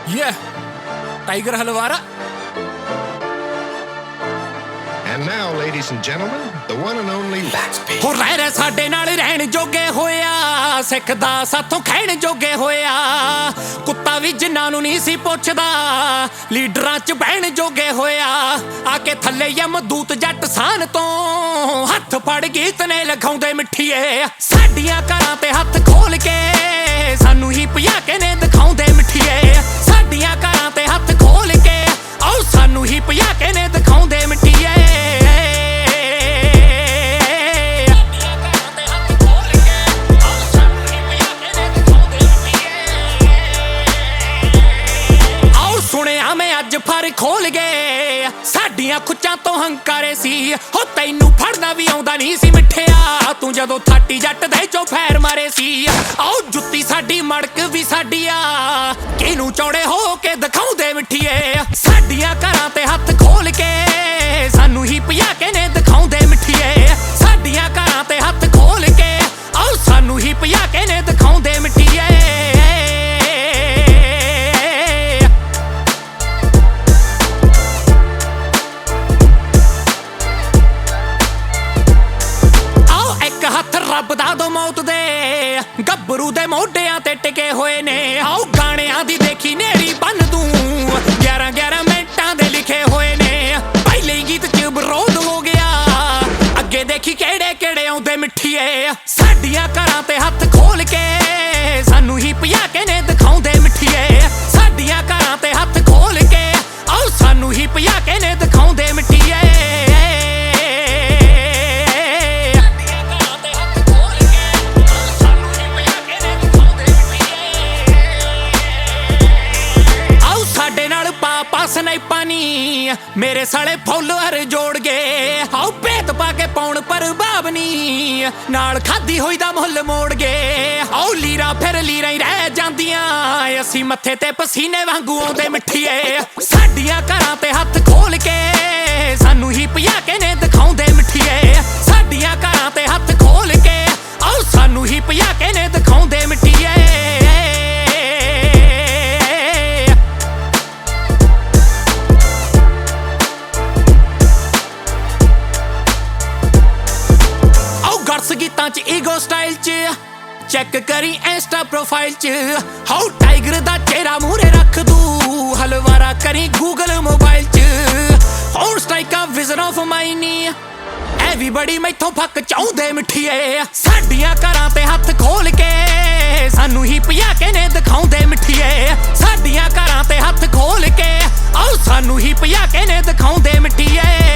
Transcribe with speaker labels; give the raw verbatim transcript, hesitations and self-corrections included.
Speaker 1: Yeah, Tiger Halwara.
Speaker 2: And now, ladies and gentlemen, the one and only Let's Be.
Speaker 1: ਹੋ ਰਹਿ ਰਹਿ ਸਾਡੇ ਨਾਲ ਰਹਿਣ ਜੋਗੇ ਹੋਇਆ, ਸਿੱਖਦਾ ਸਾਥੋਂ ਖੈਣ ਜੋਗੇ ਹੋਇਆ। ਕੁੱਤਾ ਵੀ ਜਿੰਨਾਂ ਨੂੰ ਨਹੀਂ ਸੀ ਪੁੱਛਦਾ, ਲੀਡਰਾਂ 'ਚ ਬਹਿਣ ਜੋਗੇ ਹੋਇਆ। ਆ ਕੇ ਥੱਲੇ ਯਮਦੂਤ ਜੱਟ ਸਾਨ ਤੋਂ, ਹੱਥ ਫੜ ਗੀਤ ਨੇ ਲਗਾਉਂਦੇ ਮਿੱਠੀਏ। ਸਾਡੀਆਂ ਘਰਾਂ ਤੇ ਹੱਥ ਖੋਲ ਕੇ ਸਾਨੂੰ ਹੀ ਪਿਆ ਕੇ ਨੇ ਦਿਖਾਉਂਦੇ ਮਿੱਠੀਏ। ਸਾਡੀਆਂ ਘਰਾਂ ਤੇ ਹੱਥ ਖੋਲ ਕੇ ਆਓ ਸਾਨੂੰ ਹੀ ਪਿਆ ਕੇ ਨੇ ਦਿਖਾਉਂਦੇ ਮਿੱਠੀਏ। ਸੁਣਿਆ ਮੈਂ ਅੱਜ ਫਰ ਖੋਲ ਗਏ, ਸਾਡੀਆਂ ਖੁੱਚਾਂ ਤੋਂ ਹੰਕਾਰੇ ਸੀ। ਹੋ ਤੈਨੂੰ ਫੜਨਾ ਵੀ ਆਉਂਦਾ ਨਹੀਂ ਸੀ ਮਿੱਠਿਆ, ਤੂੰ ਜਦੋਂ ਥਾਟੀ ਜੱਟ ਦੇ ਚੋਂ ਫੈਰ ਮਾਰੇ ਸੀ। ਆਓ ਜੁੱਤੀ ਸਾਡੀ ਮੜਕ ਵੀ ਸਾਡੀ ਆ, ਕਿਹਨੂੰ ਚੌੜੇ ਹੋ ਕੇ ਦਿਖਾਉਂਦੇ ਮਿੱਠੀਏ। ਸਾਡੀਆਂ ਘਰਾਂ ਤੇ ਹੱਥ ਖੋਲ ਕੇ ਸਾਨੂੰ ਹੀ ਪਿਆ ਕੇ ਨੇ ਦਿਖਾਉਂਦੇ ਮਿੱਠੀਏ। ਸਾਡੀਆਂ ਘਰਾਂ ਤੇ ਹੱਥ ਖੋਲ ਕੇ ਆਓ ਸਾਨੂੰ ਹੀ ਪਿਆ ਕੇ ਨੇ ਦਿਖਾਉਂਦੇ ਮਿੱਠੀਏ। ਰੱਬ ਦਾ ਦੋ ਮੌਤ ਦੇ ਗੱਭਰੂ ਦੇ ਮੋਢਿਆਂ ਤੇ ਟਿਕੇ ਹੋਏ ਨੇ। ਆਓ ਗਾਣਿਆਂ ਦੀ ਦੇਖੀ ਨੇਰੀ ਬੰਨ ਦੂੰ, ਗਿਆਰਾਂ ਗਿਆਰਾਂ ਮਿੰਟਾਂ ਦੇ ਲਿਖੇ ਹੋਏ ਨੇ। ਪਹਿਲੇ ਗੀਤ 'ਚ ਵਿਰੋਧ ਹੋ ਗਿਆ, ਅੱਗੇ ਦੇਖੀ ਕਿਹੜੇ ਕਿਹੜੇ ਆਉਂਦੇ ਮਿੱਠੀਏ। ਸਾਡੀਆਂ ਘਰਾਂ ਤੇ ਹੱਥ ਖੋਲ ਕੇ ਸਾਨੂੰ ਹੀ ਪਿਆ ਕੇ ਨੇ ਦਿਖਾਉਂਦੇ ਮਿੱਠੀਏ। ਸਾਡੀਆਂ ਘਰਾਂ ਤੇ ਹੱਥ ਖੋਲ ਕੇ ਆਓ ਸਾਨੂੰ ਹੀ ਪਿਆ ਕੇ ਨੇ ਦਿਖਾਉਂਦੇ ਮਿੱਠੀਏ। ਸਨੈਪਾਂ ਨੀ ਮੇਰੇ ਸਾਲੇ ਫੋਲੋਅਰ ਜੋੜ ਗਏ। ਆਓ ਭੇਤ ਪਾ ਕੇ ਪਾਉਣ ਪ੍ਰਭਾਵ ਨੀ, ਨਾਲ ਖਾਦੀ ਹੋਈ ਦਾ ਮੁੱਲ ਮੋੜ ਗਏ। ਆਓ ਲੀਰਾ ਫਿਰ ਲੀਰਾ ਹੀ ਰਹਿ ਜਾਂਦੀਆਂ, ਅਸੀਂ ਮੱਥੇ ਤੇ ਪਸੀਨੇ ਵਾਂਗੂ ਆਉਂਦੇ ਮਿੱਠੀਏ। ਸਾਡੀਆਂ ਘਰਾਂ ਤੇ ਹੱਥ ਖੋਲ ਕੇ ਸਾਨੂੰ ਹੀ ਪਿਆ ਕੇ ਨੇ ਦਿਖਾਉਂਦੇ ਮਿੱਠੀਏ। ਸਾਡੀਆਂ ਘਰਾਂ ਤੇ ਹੱਥ ਖੋਲ ਕੇ ਆਓ ਸਾਨੂੰ ਹੀ ਪਿਆ ਕੇ ਨੇ ਦਿਖਾਉਂਦੇ ਮਿੱਠੀਏ। ਗੀਤਾਂ 'ਚ ਈਗੋ ਸਟਾਈਲ 'ਚ ਚੈੱਕ ਕਰੀ ਇੰਸਟਾ ਪ੍ਰੋਫਾਈਲ 'ਚ। ਹਾਉ ਟਾਈਗਰ ਦਾ ਚਿਹਰਾ ਮੂਹਰੇ ਰੱਖ ਦੂ, ਹਲਵਾਰਾ ਕਰੀ ਗੂਗਲ ਮੋਬਾਈਲ 'ਚ। ਹੁਣ ਸਟ੍ਰਾਈਕਾ ਵਿਜ਼ਨ ਆਫ ਮਾਈਨੀ, ਐਵਰੀਬਡੀ ਮੈਥੋਂ ਫੱਕ ਚਾਹੁੰਦੇ ਮਿੱਠੀਏ। ਸਾਡੀਆਂ ਘਰਾਂ ਤੇ ਹੱਥ ਖੋਲ ਕੇ ਸਾਨੂੰ ਹੀ ਪਿਆ ਕੇ ਨੇ ਦਿਖਾਉਂਦੇ ਮਿੱਠੀਏ। ਸਾਡੀਆਂ ਘਰਾਂ ਤੇ ਹੱਥ ਖੋਲ ਕੇ ਆਓ ਸਾਨੂੰ ਹੀ ਪਿਆ ਕੇ ਨੇ ਦਿਖਾਉਂਦੇ ਮਿੱਠੀਏ।